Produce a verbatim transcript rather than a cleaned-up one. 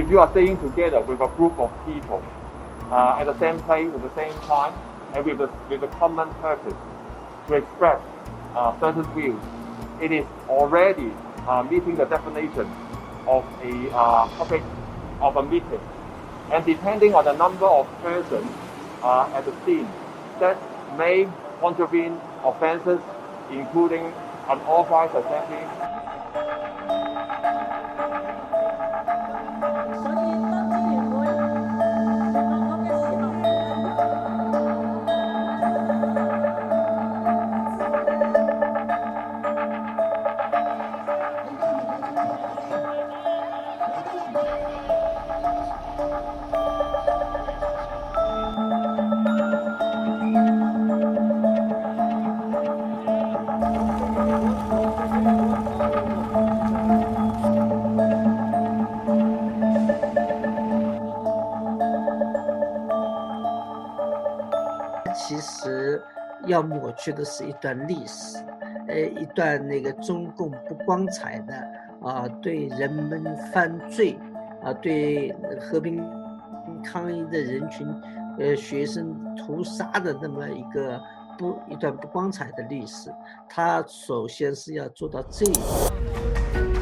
if you are staying together with a group of people uh, at the same place at the same time and with a, with a common purpose to express uh, certain views, it is already uh, meeting the definition of a uh, topic of a meeting. And depending on the number of persons uh, at the scene, that may contravene offences, including unauthorized assembly. 其实要抹去的是一段历史，呃，一段那个中共不光彩的啊，对人们犯罪啊，对和平抗议的人群，呃，学生屠杀的那么一个不一段不光彩的历史。他首先是要做到这一点。